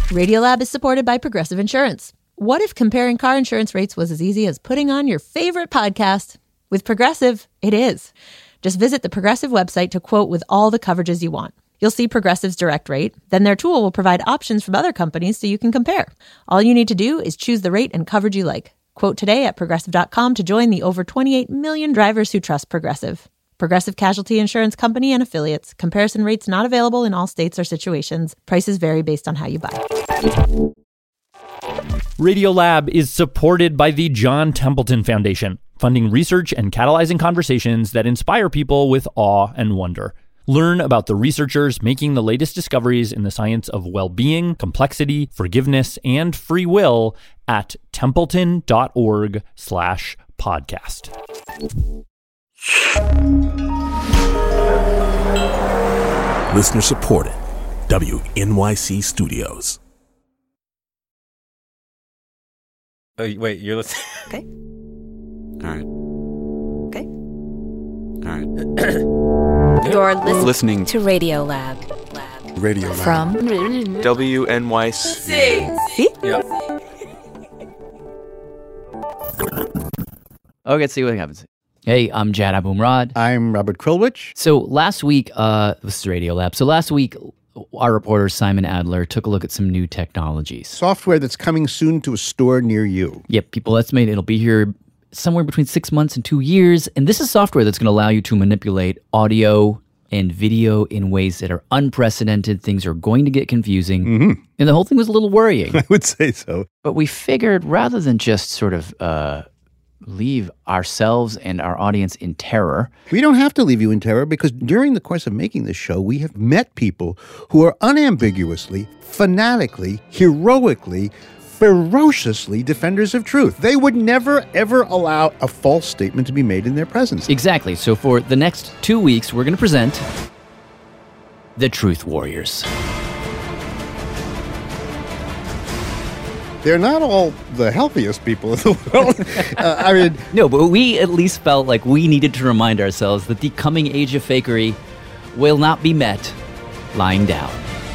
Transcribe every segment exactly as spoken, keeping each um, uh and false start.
Radiolab is supported by Progressive Insurance. What if comparing car insurance rates was as easy as putting on your favorite podcast? With Progressive, it is. Just visit the Progressive website to quote with all the coverages you want. You'll see Progressive's direct rate. Then their tool will provide options from other companies so you can compare. All you need to do is choose the rate and coverage you like. Quote today at progressive dot com to join the over twenty-eight million drivers who trust Progressive. Progressive Casualty Insurance Company and Affiliates. Comparison rates not available in all states or situations. Prices vary based on how you buy. Radiolab is supported by the John Templeton Foundation, funding research and catalyzing conversations that inspire people with awe and wonder. Learn about the researchers making the latest discoveries in the science of well-being, complexity, forgiveness, and free will at templeton.org slash podcast. Listener supported. W N Y C Studios. Oh, wait, you're listening? Okay. All right. Okay. All right. You're listening, listening to Radiolab. Lab. Radio Lab. From W N Y C. See? Yep. Okay, let's see what happens. Hey, I'm Jad Abumrad. I'm Robert Krulwich. So last week, uh, this is Radiolab. So last week, our reporter Simon Adler took a look at some new technologies. Software that's coming soon to a store near you. Yep, people estimate it'll be here somewhere between six months and two years. And this is software that's going to allow you to manipulate audio and video in ways that are unprecedented. Things are going to get confusing. Mm-hmm. And the whole thing was a little worrying. I would say so. But we figured rather than just sort of uh, leave ourselves and our audience in terror. We don't have to leave you in terror because during the course of making this show, we have met people who are unambiguously, fanatically, heroically, ferociously defenders of truth. They would never, ever allow a false statement to be made in their presence. Exactly. So for the next two weeks, we're going to present the Truth Warriors. They're not all the healthiest people in the world. uh, I mean, No, but we at least felt like we needed to remind ourselves that the coming age of fakery will not be met lying down.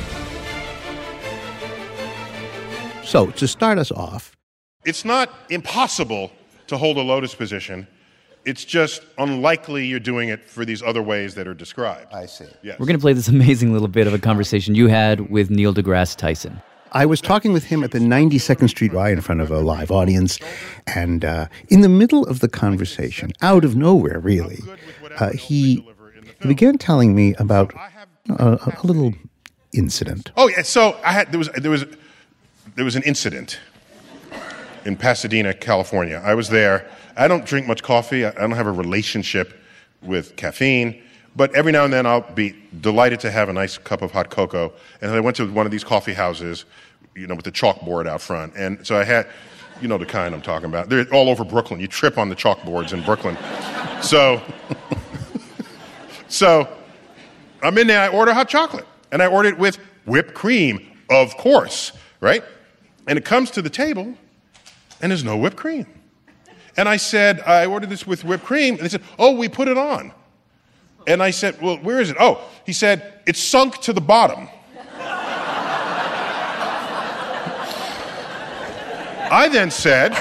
so to start us off, It's not impossible to hold a lotus position. It's just unlikely you're doing it for these other ways that are described. I see. Yes. We're going to play this amazing little bit of a conversation you had with Neil deGrasse Tyson. I was talking with him at the ninety-second Street Y in front of a live audience, and uh, in the middle of the conversation, out of nowhere, really, uh, he, he began telling me about a, a little incident. Oh yeah. So I had there was there was there was an incident in Pasadena, California. I was there. I don't drink much coffee. I don't have a relationship with caffeine. But every now and then I'll be delighted to have a nice cup of hot cocoa. And I went to one of these coffee houses, you know, with the chalkboard out front. And so I had, you know the kind I'm talking about. They're all over Brooklyn. You trip on the chalkboards in Brooklyn. So, so I'm in there. I order hot chocolate. And I order it with whipped cream, of course, right? And it comes to the table, and there's no whipped cream. And I said, I ordered this with whipped cream. And they said, oh, we put it on. And I said, well, where is it? Oh, he said, it's sunk to the bottom. I then said,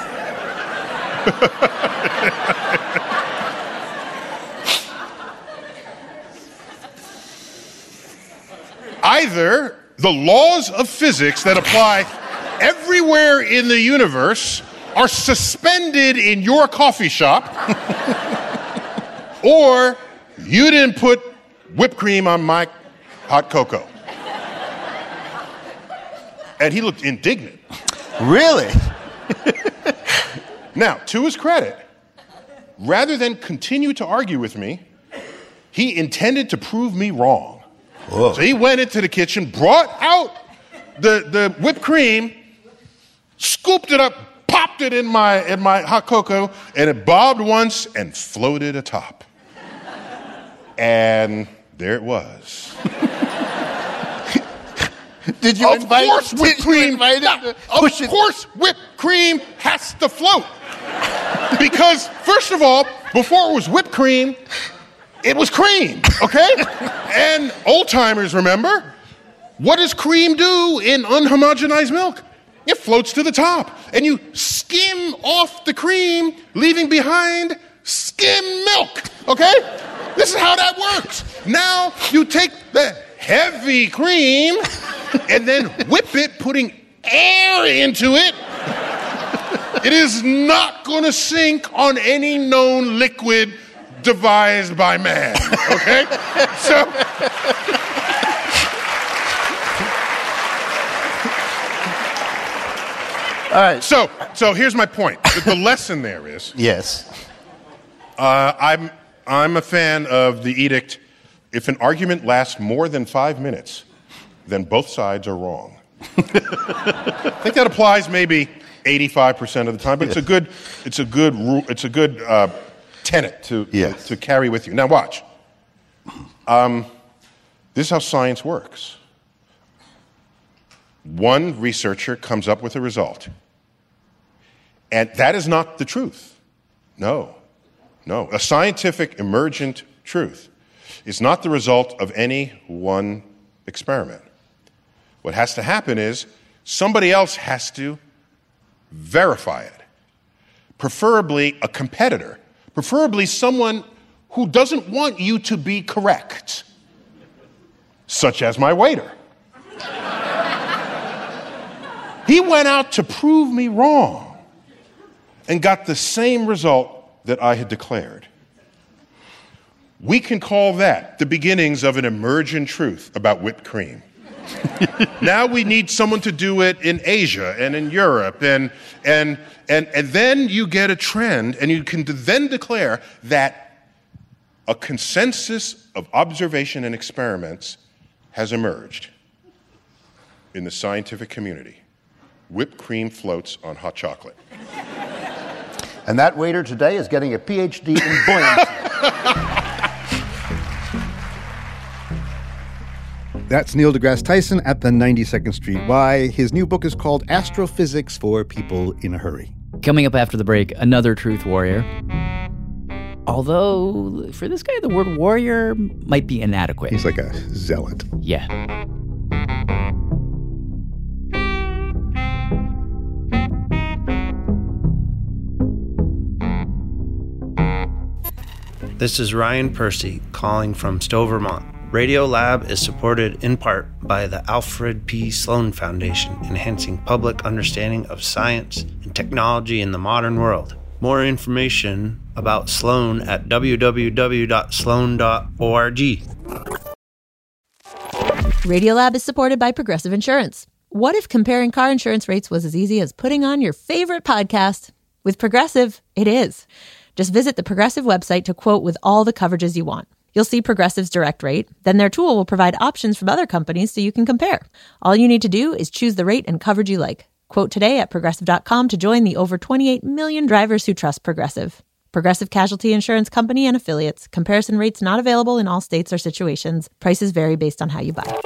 either the laws of physics that apply everywhere in the universe are suspended in your coffee shop, or you didn't put whipped cream on my hot cocoa. And he looked indignant. Really? Now, to his credit, rather than continue to argue with me, he intended to prove me wrong. Whoa. So he went into the kitchen, brought out the, the whipped cream, scooped it up, popped it in my, in my hot cocoa, and it bobbed once and floated atop. And there it was. Did you of invite course him? whipped Did you cream, invite him no, to of push it? course whipped cream has to float. Because, first of all, before it was whipped cream, it was cream, okay? And old-timers remember, what does cream do in unhomogenized milk? It floats to the top, and you skim off the cream, leaving behind skim milk, okay? This is how that works. Now you take the heavy cream and then whip it, putting air into it. It is not going to sink on any known liquid devised by man, okay? So... All right. So, so here's my point. The, the lesson there is... Yes. Uh, I'm, I'm a fan of the edict, if an argument lasts more than five minutes, then both sides are wrong. I think that applies maybe eighty-five percent of the time, but it's a good, it's a good rule, it's a good uh, tenet to, Yes. to, to carry with you. Now watch. Um, this is how science works. One researcher comes up with a result. And that is not the truth. No. No. A scientific emergent truth is not the result of any one experiment. What has to happen is somebody else has to verify it. Preferably a competitor. Preferably someone who doesn't want you to be correct. Such as my waiter. He went out to prove me wrong and got the same result that I had declared. We can call that the beginnings of an emergent truth about whipped cream. Now we need someone to do it in Asia and in Europe, and, and, and, and then you get a trend, and you can then declare that a consensus of observation and experiments has emerged in the scientific community. Whipped cream floats on hot chocolate. And that waiter today is getting a P H D in buoyancy. That's Neil deGrasse Tyson at the ninety-second Street Y. His new book is called Astrophysics for People in a Hurry. Coming up after the break, another truth warrior. Although, for this guy, the word warrior might be inadequate. He's like a zealot. Yeah. This is Ryan Percy calling from Stowe, Vermont. Radiolab is supported in part by the Alfred P. Sloan Foundation, enhancing public understanding of science and technology in the modern world. More information about Sloan at w w w dot sloan dot org. Radiolab is supported by Progressive Insurance. What if comparing car insurance rates was as easy as putting on your favorite podcast? With Progressive, it is. Just visit the Progressive website to quote with all the coverages you want. You'll see Progressive's direct rate. Then their tool will provide options from other companies so you can compare. All you need to do is choose the rate and coverage you like. Quote today at progressive dot com to join the over twenty-eight million drivers who trust Progressive. Progressive Casualty Insurance Company and Affiliates. Comparison rates not available in all states or situations. Prices vary based on how you buy.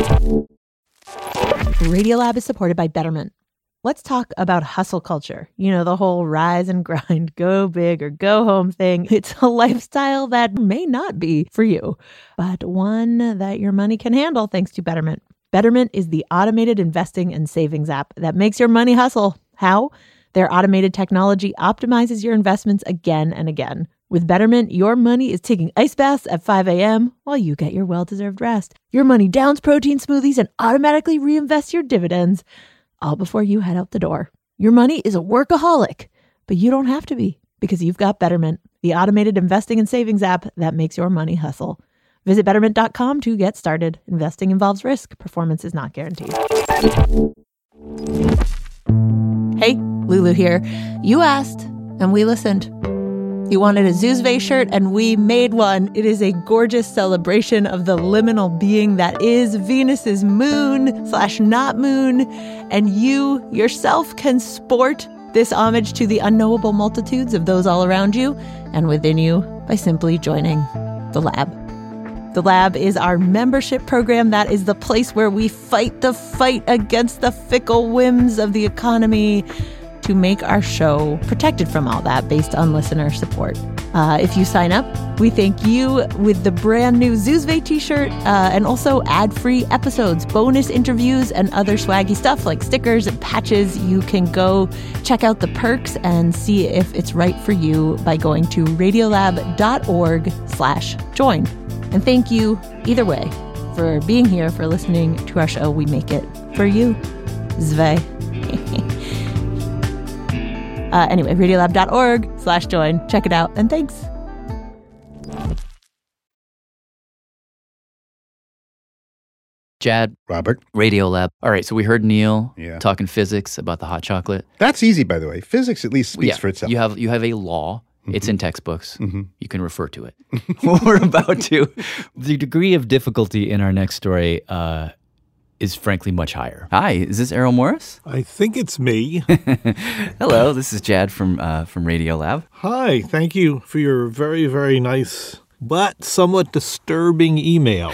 Radiolab is supported by Betterment. Let's talk about hustle culture. You know, the whole rise and grind, go big or go home thing. It's a lifestyle that may not be for you, but one that your money can handle thanks to Betterment. Betterment is the automated investing and savings app that makes your money hustle. How? Their automated technology optimizes your investments again and again. With Betterment, your money is taking ice baths at five a.m. while you get your well-deserved rest. Your money downs protein smoothies and automatically reinvests your dividends, all before you head out the door. Your money is a workaholic, but you don't have to be because you've got Betterment, the automated investing and savings app that makes your money hustle. Visit betterment dot com to get started. Investing involves risk. Performance is not guaranteed. Hey, Lulu here. You asked, and we listened. You wanted a Zuzve shirt, and we made one. It is a gorgeous celebration of the liminal being that is Venus's moon slash not moon. And you yourself can sport this homage to the unknowable multitudes of those all around you and within you by simply joining the lab. The Lab is our membership program. That is the place where we fight the fight against the fickle whims of the economy to make our show protected from all that based on listener support. Uh, if you sign up, we thank you with the brand new Zoozve t-shirt uh, and also ad-free episodes, bonus interviews, and other swaggy stuff like stickers and patches. You can go check out the perks and see if it's right for you by going to radiolab.org slash join. And thank you, either way, for being here, for listening to our show. We make it for you. Zve. uh, anyway, radiolab.org slash join. Check it out, and thanks. Jad. Robert. Radiolab. All right, so we heard Neil Yeah. talking physics about the hot chocolate. That's easy, by the way. Physics at least speaks Yeah, for itself. You have you have a law. It's in textbooks. Mm-hmm. You can refer to it. We're about to. The degree of difficulty in our next story uh, is frankly much higher. Hi, is this Errol Morris? I think it's me. Hello, this is Jad from uh, from Radiolab. Hi, thank you for your very, very nice but somewhat disturbing email.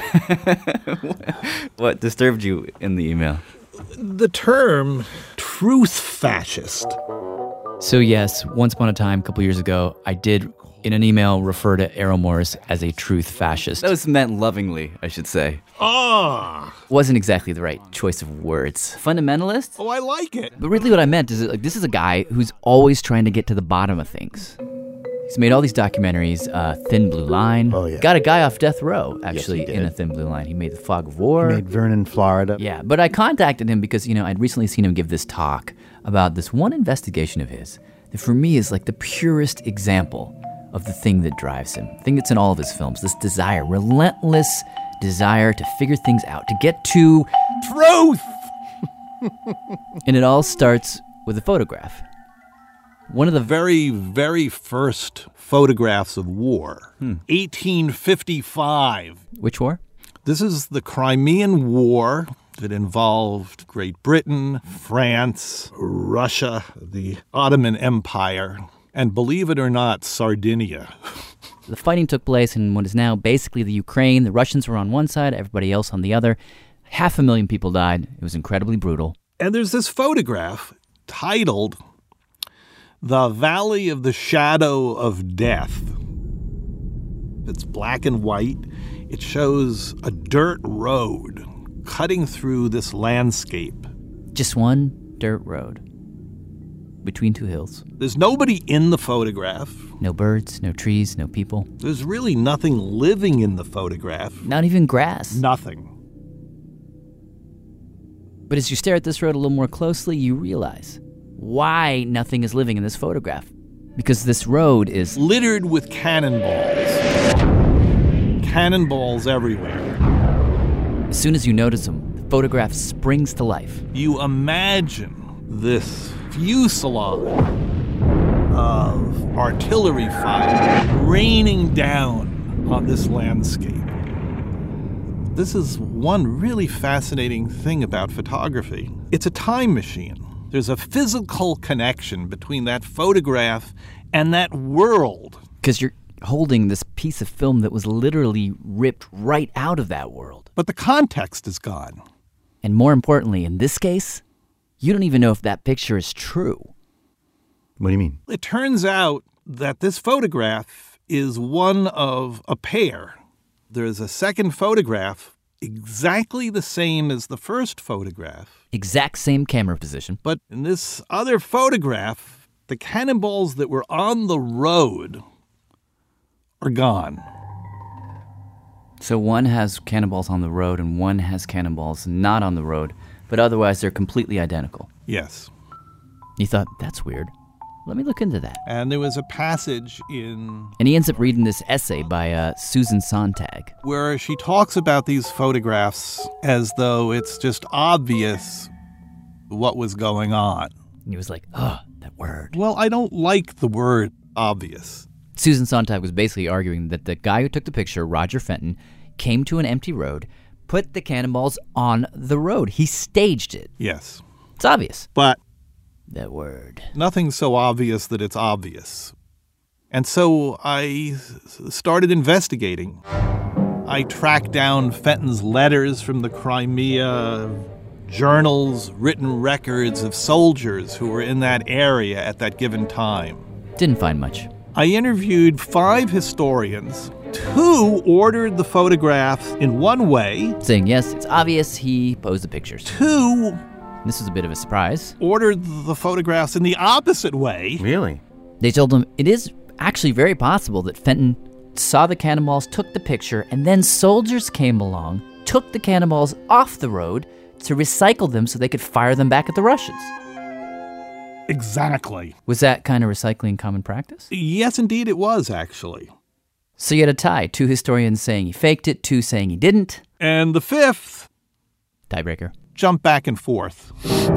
What disturbed you in the email? The term truth fascist. So yes, once upon a time, a couple years ago, I did, in an email, refer to Errol Morris as a truth fascist. That was meant lovingly, I should say. Ah. Wasn't exactly the right choice of words. Fundamentalist? Oh, I like it. But really what I meant is that, like, this is a guy who's always trying to get to the bottom of things. He's made all these documentaries, uh, Thin Blue Line. Oh, yeah. Got a guy off death row, actually, Yes, he in did. a Thin Blue Line. He made The Fog of War. He made Vernon, Florida. Yeah, but I contacted him because, you know, I'd recently seen him give this talk about this one investigation of his that for me is like the purest example of the thing that drives him. The thing that's in all of his films, this desire, relentless desire to figure things out, to get to truth. And it all starts with a photograph. One of the very, very first photographs of war, Hmm. eighteen fifty-five. Which war? This is the Crimean War that involved Great Britain, France, Russia, the Ottoman Empire, and believe it or not, Sardinia. The fighting took place in what is now basically the Ukraine. The Russians were on one side, everybody else on the other. Half a million people died. It was incredibly brutal. And there's this photograph titled The Valley of the Shadow of Death. It's black and white. It shows a dirt road cutting through this landscape. Just one dirt road between two hills. There's nobody in the photograph. No birds, no trees, no people. There's really nothing living in the photograph. Not even grass. Nothing. But as you stare at this road a little more closely, you realize why nothing is living in this photograph. Because this road is littered with cannonballs. Cannonballs everywhere. As soon as you notice them, the photograph springs to life. You imagine this fusillade of artillery fire raining down on this landscape. This is one really fascinating thing about photography. It's a time machine. There's a physical connection between that photograph and that world. Because you're holding this piece of film that was literally ripped right out of that world. But the context is gone. And more importantly, in this case, you don't even know if that picture is true. What do you mean? It turns out that this photograph is one of a pair. There's a second photograph exactly the same as the first photograph. Exact same camera position. But in this other photograph, the cannonballs that were on the road are gone. So one has cannonballs on the road and one has cannonballs not on the road, but otherwise they're completely identical. Yes. You thought, that's weird. Let me look into that. And there was a passage in... And he ends up reading this essay by uh, Susan Sontag, where she talks about these photographs as though it's just obvious what was going on. And he was like, oh, that word. Well, I don't like the word obvious. Susan Sontag was basically arguing that the guy who took the picture, Roger Fenton, came to an empty road, put the cannonballs on the road. He staged it. Yes. It's obvious. But that word. Nothing's so obvious that it's obvious. And so I started investigating. I tracked down Fenton's letters from the Crimea, journals, written records of soldiers who were in that area at that given time. Didn't find much. I interviewed five historians. Two ordered the photographs in one way. Saying, yes, it's obvious he posed the pictures. Two, this was a bit of a surprise, ordered the photographs in the opposite way. Really? They told him it is actually very possible that Fenton saw the cannonballs, took the picture, and then soldiers came along, took the cannonballs off the road to recycle them so they could fire them back at the Russians. Exactly. Was that kind of recycling common practice? Yes, indeed it was, actually. So you had a tie. Two historians saying he faked it, two saying he didn't. And the fifth... tiebreaker. Jump back and forth.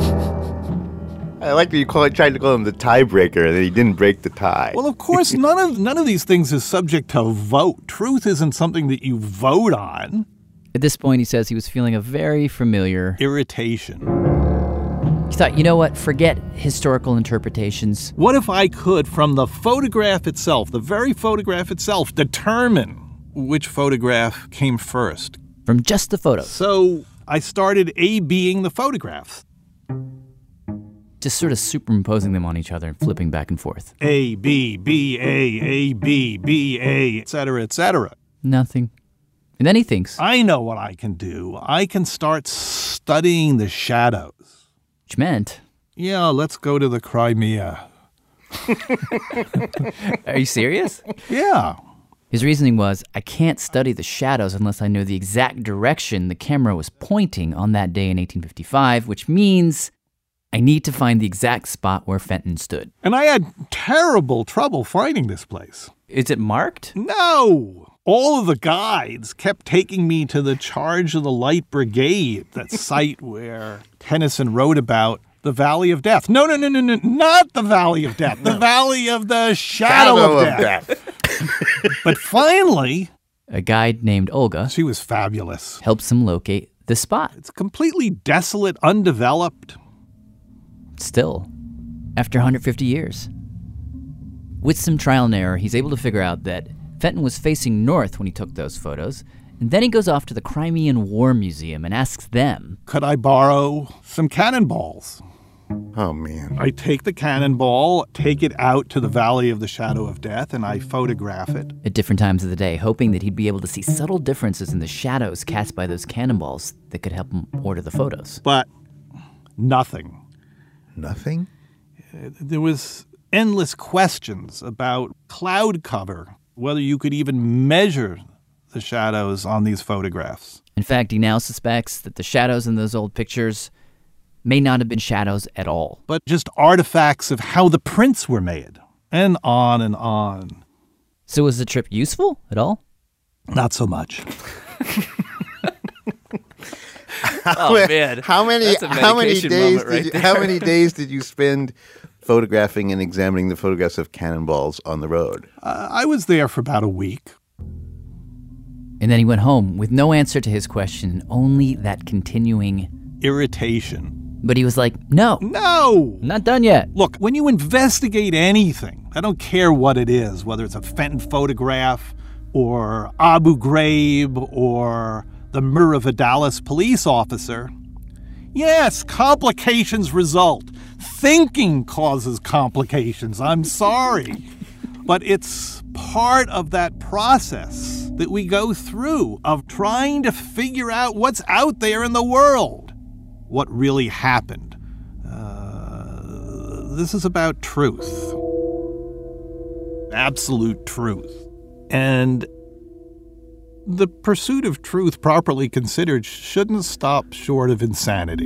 I like that you call it, tried to call him the tiebreaker, and that he didn't break the tie. Well, of course, none of none of these things is subject to vote. Truth isn't something that you vote on. At this point, he says he was feeling a very familiar irritation. He thought, you know what, forget historical interpretations. What if I could, from the photograph itself, the very photograph itself, determine which photograph came first? From just the photos. So I started A-Bing the photographs. Just sort of superimposing them on each other and flipping back and forth. A, B, B, A, A, B, B, A, et cetera, et cetera. Nothing. And then he thinks, I know what I can do. I can start studying the shadows. Which meant, yeah, let's go to the Crimea. Are you serious? Yeah. His reasoning was, I can't study the shadows unless I know the exact direction the camera was pointing on that day in eighteen fifty-five, which means I need to find the exact spot where Fenton stood. And I had terrible trouble finding this place. Is it marked? No. All of the guides kept taking me to the Charge of the Light Brigade, that site where Tennyson wrote about the Valley of Death. No, no, no, no, no, not the Valley of Death. The Valley of the Shadow, Shadow of, of Death. death. But finally, a guide named Olga, she was fabulous, helps him locate the spot. It's completely desolate, undeveloped. Still, after one hundred fifty years. With some trial and error, he's able to figure out that Fenton was facing north when he took those photos, and then he goes off to the Crimean War Museum and asks them, could I borrow some cannonballs? Oh, man. I take the cannonball, take it out to the Valley of the Shadow of Death, and I photograph it. At different times of the day, hoping that he'd be able to see subtle differences in the shadows cast by those cannonballs that could help him order the photos. But nothing. Nothing? There was endless questions about cloud cover, whether you could even measure the shadows on these photographs. In fact, he now suspects that the shadows in those old pictures may not have been shadows at all, but just artifacts of how the prints were made, and on and on. So was the trip useful at all? Not so much. Oh man! How many? How many days? Right did you, how many days did you spend photographing and examining the photographs of cannonballs on the road? Uh, I was there for about a week. And then he went home with no answer to his question, only that continuing irritation. But he was like, no. No! Not done yet. Look, when you investigate anything, I don't care what it is, whether it's a Fenton photograph or Abu Ghraib or the Murrah-Vidalis police officer, yes, complications result. Thinking causes complications. I'm sorry. But it's part of that process that we go through of trying to figure out what's out there in the world, what really happened. Uh, this is about truth. Absolute truth. And the pursuit of truth, properly considered, shouldn't stop short of insanity.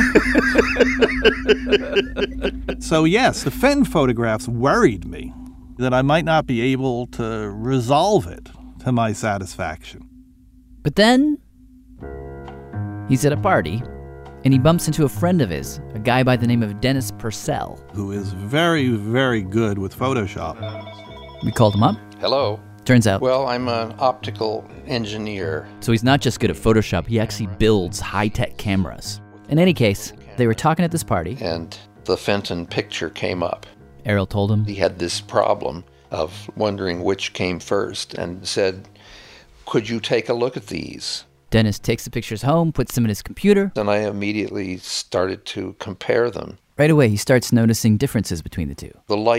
So yes, the Fenton photographs worried me that I might not be able to resolve it to my satisfaction. But then he's at a party and he bumps into a friend of his, a guy by the name of Dennis Purcell, who is very, very good with Photoshop. We called him up. Hello. Turns out, well, I'm an optical engineer. So he's not just good at Photoshop, he actually builds high-tech cameras. In any case, they were talking at this party. And the Fenton picture came up. Errol told him. He had this problem of wondering which came first and said, could you take a look at these? Dennis takes the pictures home, puts them in his computer. And I immediately started to compare them. Right away, he starts noticing differences between the two. The light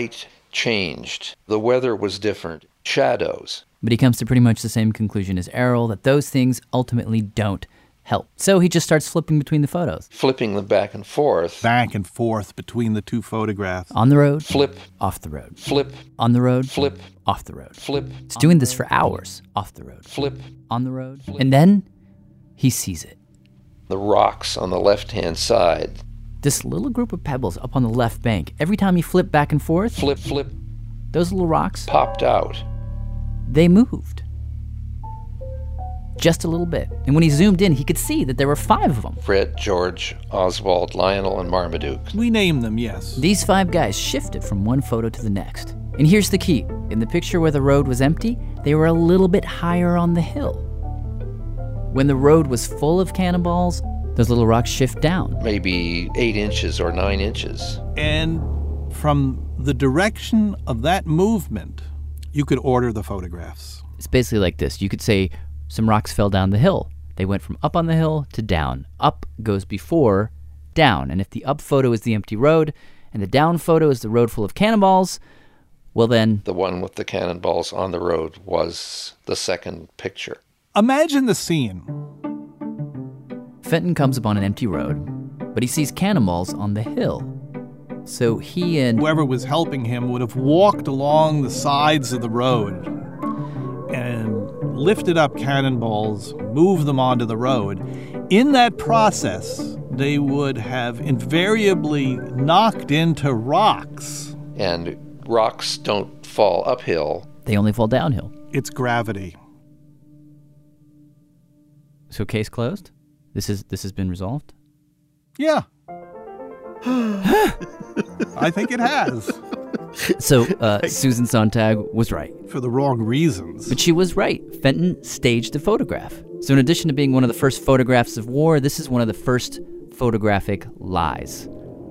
changed. The weather was different. Shadows. But he comes to pretty much the same conclusion as Errol, that those things ultimately don't help. So he just starts flipping between the photos. Flipping them back and forth. Back and forth between the two photographs. On the road. Flip. Off the road. Flip. On the road. Flip. Off the road. Flip. He's doing this for hours. Off the road. Flip. On the road. Flip. And then he sees it. The rocks on the left-hand side. This little group of pebbles up on the left bank, every time he flipped back and forth, flip, flip, those little rocks popped out. They moved. Just a little bit. And when he zoomed in, he could see that there were five of them. Fred, George, Oswald, Lionel, and Marmaduke. We named them, yes. These five guys shifted from one photo to the next. And here's the key. In the picture where the road was empty, they were a little bit higher on the hill. When the road was full of cannonballs, those little rocks shift down. Maybe eight inches or nine inches. And from the direction of that movement, you could order the photographs. It's basically like this. You could say some rocks fell down the hill. They went from up on the hill to down. Up goes before down. And if the up photo is the empty road and the down photo is the road full of cannonballs, well then... The one with the cannonballs on the road was the second picture. Imagine the scene. Fenton comes upon an empty road, but he sees cannonballs on the hill. So he and... Whoever was helping him would have walked along the sides of the road and lifted up cannonballs, moved them onto the road. In that process, they would have invariably knocked into rocks. And rocks don't fall uphill. They only fall downhill. It's gravity. So case closed? This is this has been resolved? Yeah. I think it has. So uh, Susan Sontag was right. For the wrong reasons. But she was right. Fenton staged a photograph. So in addition to being one of the first photographs of war, this is one of the first photographic lies.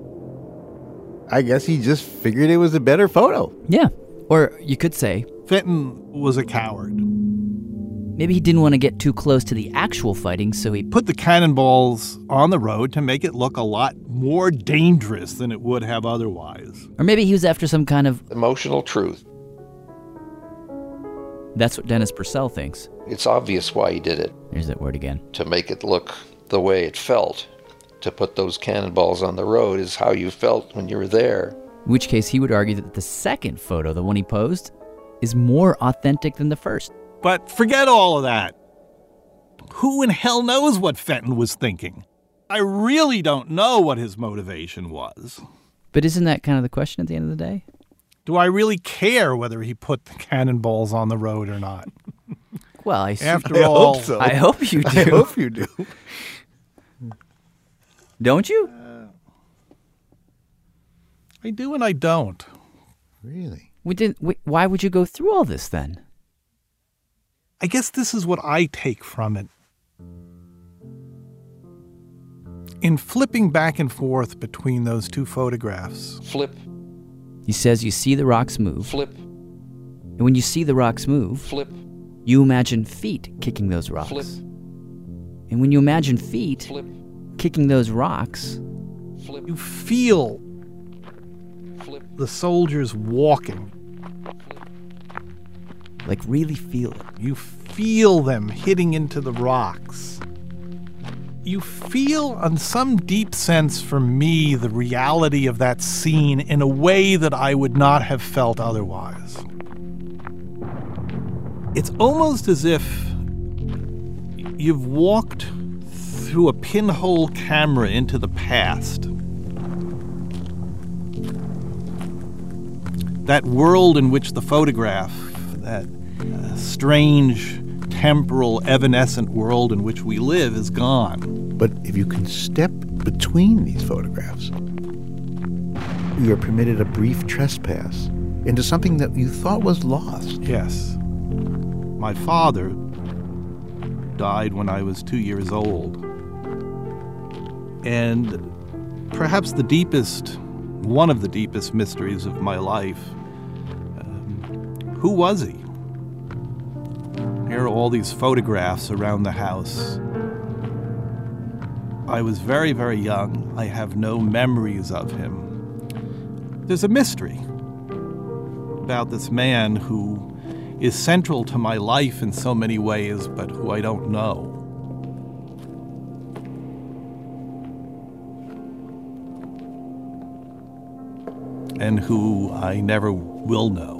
I guess he just figured it was a better photo. Yeah. Or you could say... Fenton was a coward. Maybe he didn't want to get too close to the actual fighting, so he... Put the cannonballs on the road to make it look a lot more dangerous than it would have otherwise. Or maybe he was after some kind of... Emotional truth. That's what Dennis Purcell thinks. It's obvious why he did it. There's that word again. To make it look the way it felt. To put those cannonballs on the road is how you felt when you were there. In which case he would argue that the second photo, the one he posed, is more authentic than the first. But forget all of that. Who in hell knows what Fenton was thinking? I really don't know what his motivation was. But isn't that kind of the question at the end of the day? Do I really care whether he put the cannonballs on the road or not? Well, I After I all, hope so. I hope you do. I hope you do. Don't you? Uh, I do and I don't. Really? We didn't. We, why would you go through all this then? I guess this is what I take from it. In flipping back and forth between those two photographs. Flip. He says you see the rocks move. Flip. And when you see the rocks move, Flip. You imagine feet kicking those rocks. Flip. And when you imagine feet Flip. kicking those rocks, Flip. You feel Flip. the soldiers walking. like really feel it. You feel them hitting into the rocks. You feel, on some deep sense for me, the reality of that scene in a way that I would not have felt otherwise. It's almost as if you've walked through a pinhole camera into the past. That world in which the photograph, that uh, strange, temporal, evanescent world in which we live is gone. But if you can step between these photographs, you are permitted a brief trespass into something that you thought was lost. Yes. My father died when I was two years old. And perhaps the deepest, one of the deepest mysteries of my life, um, who was he? Here are all these photographs around the house. I was very, very young. I have no memories of him. There's a mystery. about this man who is central to my life in so many ways, but who I don't know. And who I never will know.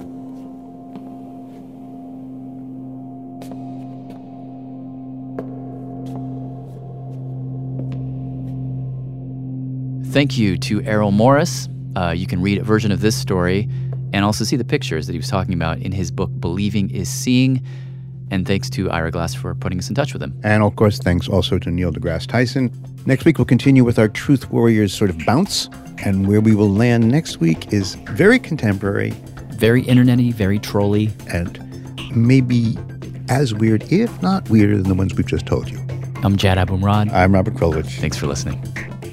Thank you to Errol Morris. Uh, you can read a version of this story and also see the pictures that he was talking about in his book, Believing is Seeing. And thanks to Ira Glass for putting us in touch with him. And, of course, thanks also to Neil deGrasse Tyson. Next week, we'll continue with our Truth Warriors sort of bounce. And where we will land next week is very contemporary. Very internet-y, very trolly. And maybe as weird, if not weirder, than the ones we've just told you. I'm Jad Abumrad. I'm Robert Krulwich. Thanks for listening.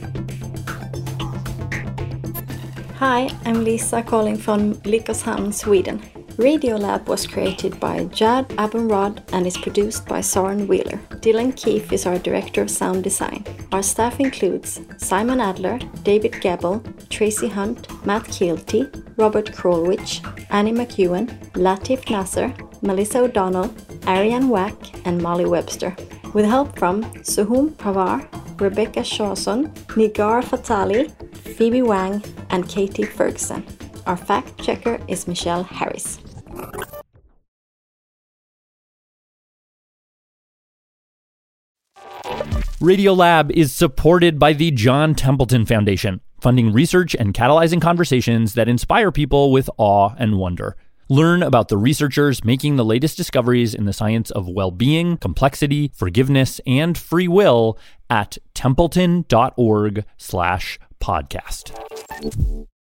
Hi, I'm Lisa calling from Lycoshamn, Sweden. Radiolab was created by Jad Abumrad and is produced by Soren Wheeler. Dylan Keefe is our director of sound design. Our staff includes Simon Adler, David Gebel, Tracy Hunt, Matt Keelty, Robert Krulwich, Annie McEwen, Latif Nasser, Melissa O'Donnell, Ariane Wack, and Molly Webster. With help from Suhum Pawar, Rebecca Shawson, Nigar Fatali, Phoebe Wang, and Katie Ferguson. Our fact checker is Michelle Harris. Radiolab is supported by the John Templeton Foundation, funding research and catalyzing conversations that inspire people with awe and wonder. Learn about the researchers making the latest discoveries in the science of well-being, complexity, forgiveness, and free will at templeton.org slash podcast.